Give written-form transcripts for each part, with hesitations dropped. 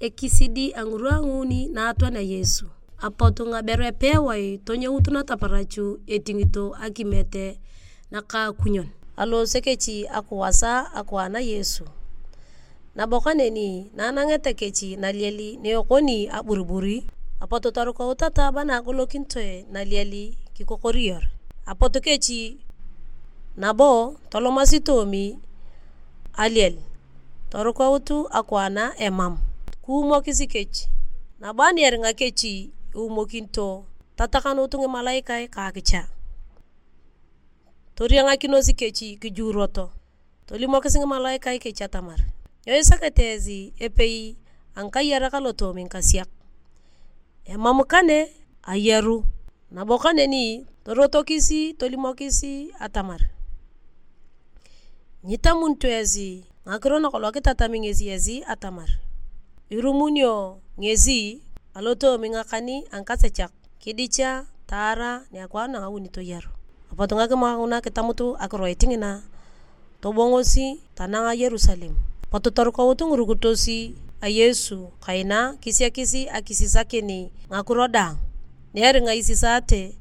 ekisidi anguranguni na atwa na Yesu. Apoto nga berwe pewai tonye utuna taparachu etingito akimete naka kunyon. Alo sekechi akuwasa akuana Yesu. Na bokaneni na nangete kechi na lieli neokoni aburuburi. Apoto taruka utata bana kulokintoe na lieli kikokoriyor. Apoto kechi nabo tolomasitomi aliel. Taruka utu akuana emam. Kumo kisikechi. Nabani eringa kechi umokinto tatakano utunge malaikai kakicha. Torianga kinosi kechi kijuroto. Tolimo kisinge malaikai kecha tamar. Yoy sakatezi epei ankayara kaloto minkasiak. Emamukane ayeru. Nabokane ni toroto kisi tolimo kisi atamar. Nyita muntu ezi ngakirona kolwa kitatami ngezi ezi atamar. Irumunyo ngezi aloto mingakani ankasechak kidicha tara ni akwana ngawuni to yaro. Apoto ngakima una kitamutu akroitingina tobongosi tananga Yerusalem. Poto taruka utu ngurukutosi a Yesu kaina kisi akisisakeni ngakuroda. Neri nga isisate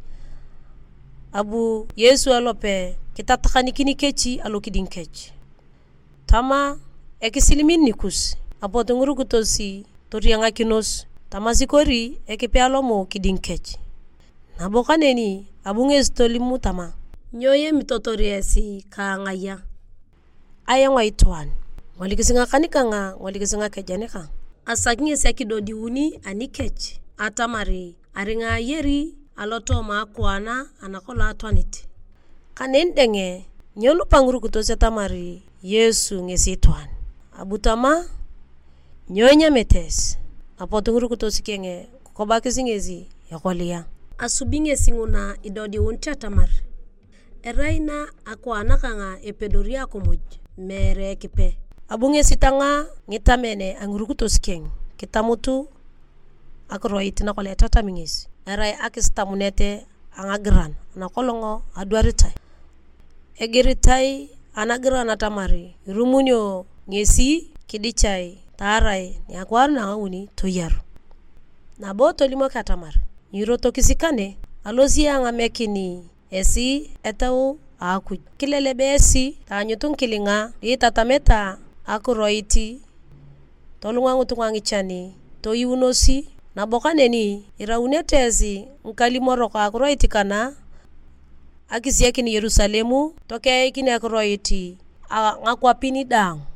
abu Yesu alope kitatakani kini kechi alokidin kechi. Tama ekisilimin nikus. Apoto ngurukutosi torianga kinos. Tama sikori ekipealomo kidin kechi. Nabokaneni abunges tolimu tama. Nyoye mitotoriesi kaangaya. Aya ngaituan. Walikisinga kanika nga walikisinga kejanika. Asakinge sekidodi uni anikechi. Atamari aringa yeri aloto maakuana anakola atwaniti. Kanendenge nyolu panguru kutose tamari Yesu ngesituan. Abutama nyonya metes. Apoto nguru kutosi kenge kukobaki singezi yakolia. Asubinge singuna idodi unti atamar. Eraina akuana kanga epedoria kumoj mere kipe. Abunge sitanga ngitamene anguru kutosi kenge. Kitamutu akroiti na kole tata mingesi. Erai akistamunete angagran. Anakolongo aduaritai. Egiritai anagran atamari. Rumunyo ngesi kidichai. Tarai ni akwana ngawuni toyaru. Nabo tolimo katamar. Niroto kisikane. Alozi anga mekini. Esi etau akuj. Kilelebe esi. Tanyutun kilinga. Di tatameta akuroiti. Tolunga ngutungangichani. Toyunosi. Nabokaneni. Iraunetezi. Nkalimoroko akuroiti kana. Akisiakini Yerusalemu. Toke ikini akuroiti. Ngakwapini dang.